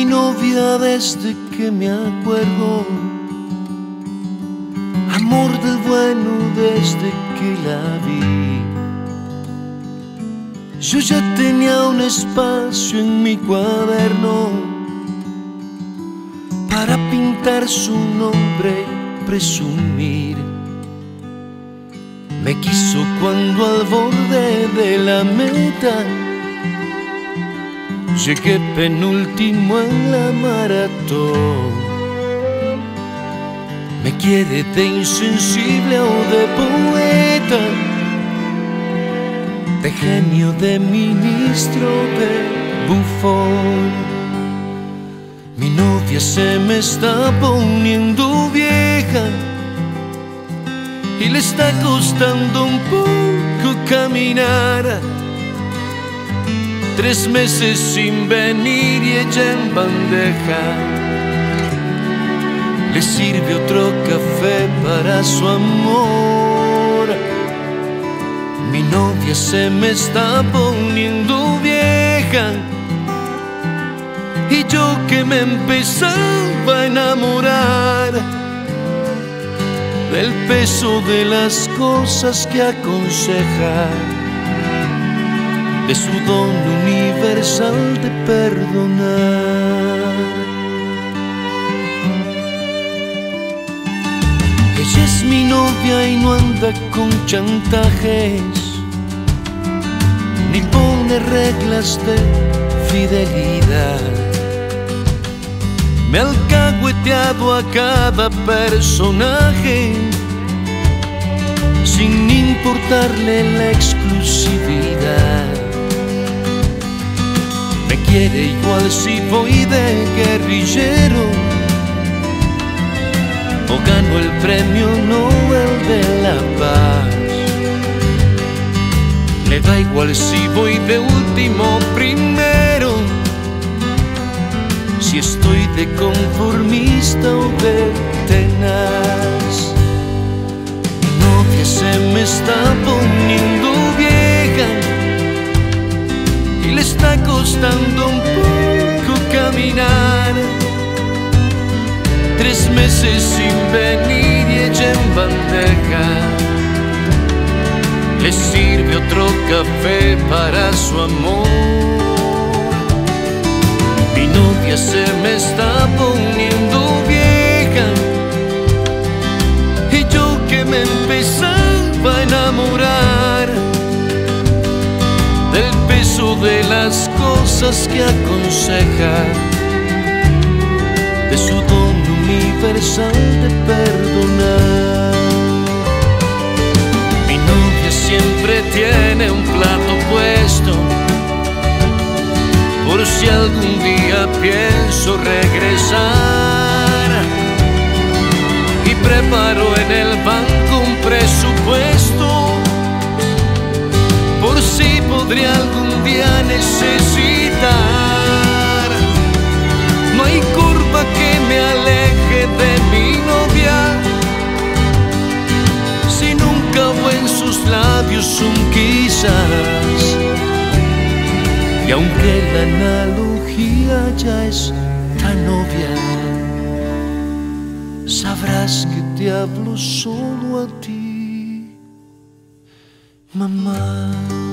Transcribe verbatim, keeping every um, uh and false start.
novia desde que me acuerdo, amor del bueno desde que la vi. Yo ya tenía un espacio en mi cuaderno para pintar su nombre y presumir. Me quiso cuando al borde de la meta llegué penúltimo en la maratón. Me quiere de insensible o de poeta, de genio, de ministro, de bufón. Mi novia se me está poniendo vieja y le está costando un poco caminar. Tres meses sin venir y ella en bandeja le sirve otro café para su amor. Mi novia se me está poniendo vieja y yo que me empezaba a enamorar del peso de las cosas que aconseja, de su don universal de perdonar. Ella es mi novia y no anda con chantajes, ni pone reglas de fidelidad. Me ha alcahueteado a cada personaje sin importarle la exclusividad. Me quiere igual si voy de guerrillero o gano el premio Nobel de la Paz. Le da igual si voy de último primero, si estoy de conformista o de tenaz. Mi novia se me está poniendo vieja y le está costando un poco caminar. Tres meses sin venir y ella en bandeja le sirve otro café para su amor. Mi novia se me está poniendo vieja y yo que me empezaba a enamorar del peso de las cosas que aconseja, de su don universal de perdonar. Mi novia siempre tiene un plato puesto por si algún día pienso regresar, y preparo en el banco un presupuesto por si podría algún día necesitar. No hay curva que me aleje de mi novia, si nunca hubo en sus labios un quizás. Y aunque la analogía ya es tan obvia, sabrás que te hablo solo a ti, mamá.